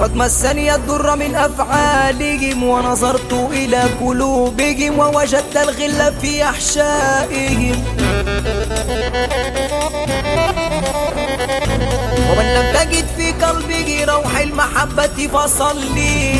قد مسني الضر من أفعالهم ونظرت إلى قلوبهم ووجدت الغل في أحشائهم. ومن لم تجد في قلبه روح المحبة فصلي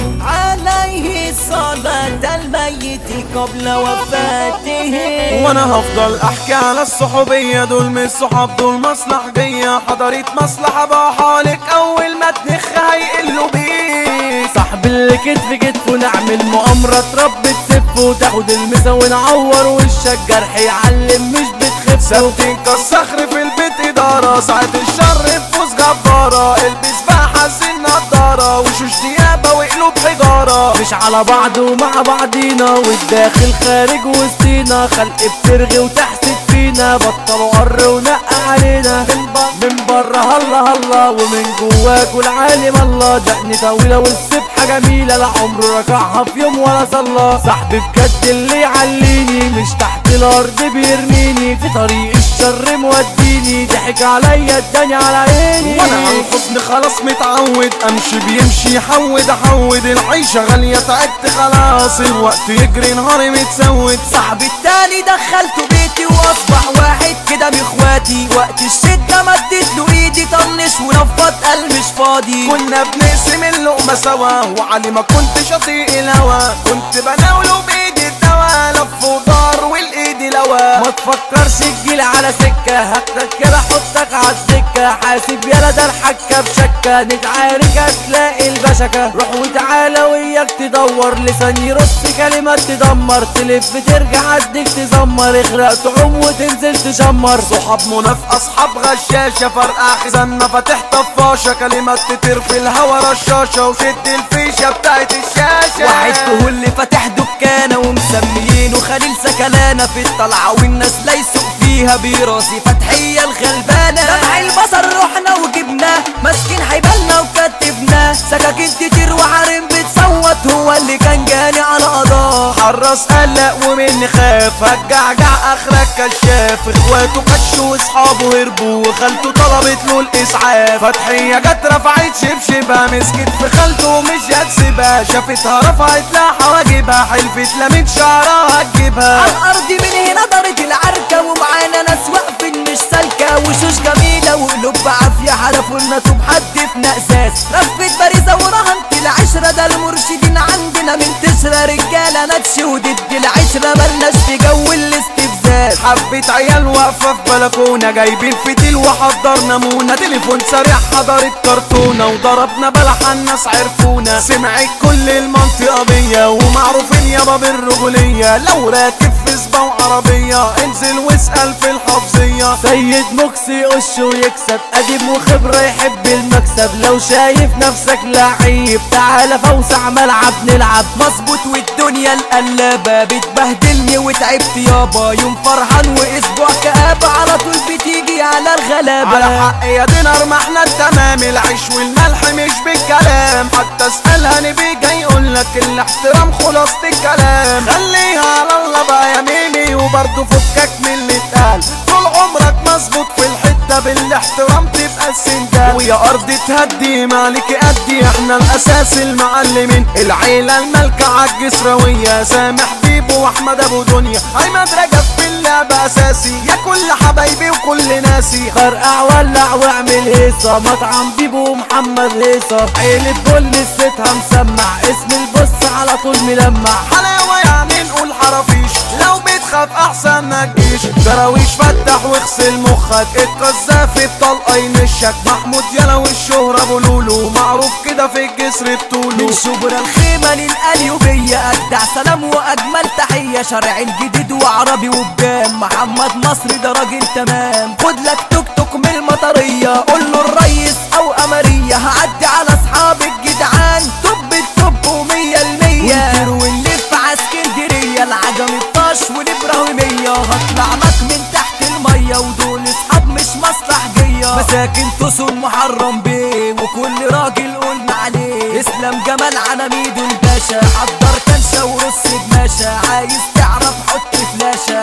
عليه صلاة الميت قبل وفاته. وانا هفضل احكي على الصحوبية، دول مش صحاب دول مصلحجية. حضرت مصلحة بحالك اول ما تنخ هيقلوا بيه. صاحب اللي كتف كتف ونعمل مؤامرة تربي تسف وتاخد المسا ونعور وشك جرح يعلم مش بتخف. ثابتين كالصخر في البيت إدارة، ساعة الشر نفوس جبارة. البس بقى حاسين نضارة وشوش ديابة وقلوب حجارة. مش على بعض ومع بعضينا والداخل خارج وسطينا. خلق بترغي وتحسد فينا، بطلوا قر ونقى علينا. من بره هلا هلا ومن جواك والعالم الله. دقني طويلة والسبحة جميلة، لا عمره ركعها في يوم ولا صلى. صاحبي بجد اللي يعليني، مش تحت الارض بيرميني. في طريق الشر موديني، ضحك عليا اداني على عيني. وانا على الحزن خلاص متعود، امشي بيمشي يحود احود. العيشة غالية تعبت خلاص، الوقت يجري نهاري متسود. صاحبي التاني دخلته بيتي واصبح واحد كده من اخواتي. وقت الشدة مدت له ايدي طنش ونفض قال مش فاضي. كنا بنقسم اللقمة سوا وعلي ما كنتش اطيق الهوا. كنت بناوله بايدي الدوا، لف ودار والايد لوا. ما تفكرش تجيلي على سكة، هاخدك كده احطك عالسكة. حاسب يالا ده الحكة بشكة، نتعارك هتلاقي البشكة. روح وتعالى وياك تدور، لسان يرص كلمات تدمر. تلف ترجع اديك تزمر، اغرق تعوم وتنزل تشمر. صحاب منافقة اصحاب غشاشة، فرقع خزانة فاتح طفاشة. كلمات تطير في الهوا رشاشة، وشد الفيشة بتاعت الشاشة. واحد كهول فاتح دكانة ومسميينه خليل سكلانة. في الطلعة والناس ليسوا فيها براسي فتحية الغلبانة. لمع البصر رحنا وجبناه، ماسكين حيبالنا وكتبناه. سكاكين كتير وحريم بتصوت، هو اللي كان جاني على قضاه. حراس قلق ومني خاف، هتجعجع اخرك كشاف. اخواته كشوا واصحابه هربوا، وخالته طلبت له الاسعاف. فتحية جت رفعت شبشبها، مسكت في خالته ومش هتسيبها. شافتها رفعت لها حواجبها، حلفت لميت شعرها هتجيبها. على الارض من هنا دارت العركة، ومعانا ناس واقفين مش سالكة. وشوش جميلة وقلوب بعافية، حلفوا لنا طوب حدفنا اساس. رفت بارزة ورهنت العشرة، ده المرشدين عندنا من تسرى. رجالة نكش وضد العشرة، ملناش في جو الاستفزاز. حبة عيال واقفة في بلكونة، جايبين فتيل وحضرنا مونة. تليفون سريع حضرت كرتونة، وضربنا بلح الناس عرفونا. سمعت كل المنطقة بيا، ومعروفين يابا بالرجولية. لو راكب في سبا وعربية انزل واسأل في الحفظية. سيد مكسي يقش ويكسب، قديم وخبرة يحب المكسب. لو شايف نفسك لعيب تعالى فوسع ملعب نلعب. مظبوط والدنيا القلابة بتبهدلني وتعبت يابا. يوم فرحان واسبوع كآبة، على طول بتيجي على الغلابة. على حق يا دينار ما احنا التمام، العيش والملح مش بالكلام. حتى اسألها نبي جاي يقولك الاحترام خلاصة الكلام. خليها على الله بقى يا ميمي، وبرضه فكك من اللي اتقال. طول عمرك مظبوط في الحتة بالاحترام تبقى السندال. ويا ارض تهدي مالك ادي، احنا الاساس المعلمين. العيلة المالكة عالجسراوية، سامح بيبو واحمد ابو دنيا. عماد رجب في اللعب اساسي، يا كل حبايبي وكل ناسي. فرقع ولع واعمل هيصة، مطعم بيبو محمد هيصة. عيلة كل ستها مسمع، اسم البص على طول ملمع. حلاوة يعني نقول حرافيش، لو بتخاف احسن ما تجيش. دراويش فتح واغسل مخك، القذافي الطلقة ينشك. محمود يلا والشهرة ابو لولو، معروف كده في الجسر بطوله. من شبرا الخيمة للقليوبية، اجدع سلام واجمل تحية. شارع الجديد وعربي وبجام، محمد مصري ده راجل تمام. خد لك توك توك من المطرية، قول له الريس او قمرية. هعدي على اصحاب الجدعان، توب التوب ومية المية. ونطير ونلف عاسكندرية، العجم الطاش والابراهيمية. هطلع لك من تحت المية، ودول اصحاب مش مصلحجية. مساكن تصون محرم بيه، وكل راجل قلنا عليه. اسلام جمال عناميد الباشا، حضر كنشة ورص بماشا. عايز تعرف حط فلاشة، ملنا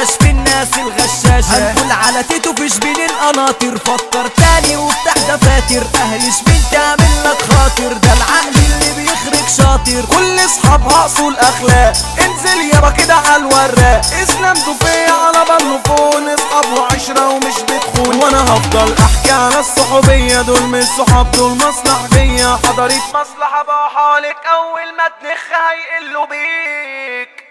بلاش في الناس الغشاشة. هنقول على تيتو في شبين القناطر، فكر تاني وافتح دفاتر. اهل شبين تعمل لك خاطر، ده العقل اللي بيخرج شاطر. كل اصحابها اصول اخلاق، انزل يابا كده على الوراق. اسلام دوفية على برلوفون، اصحاب وعشرة ومش بتخون. وانا هفضل احكي على الصحوبية، دول مش صحاب دول مصلحجية. حضرت مصلحة بقى حالك، اول ما تنخ هيقلوا بيك.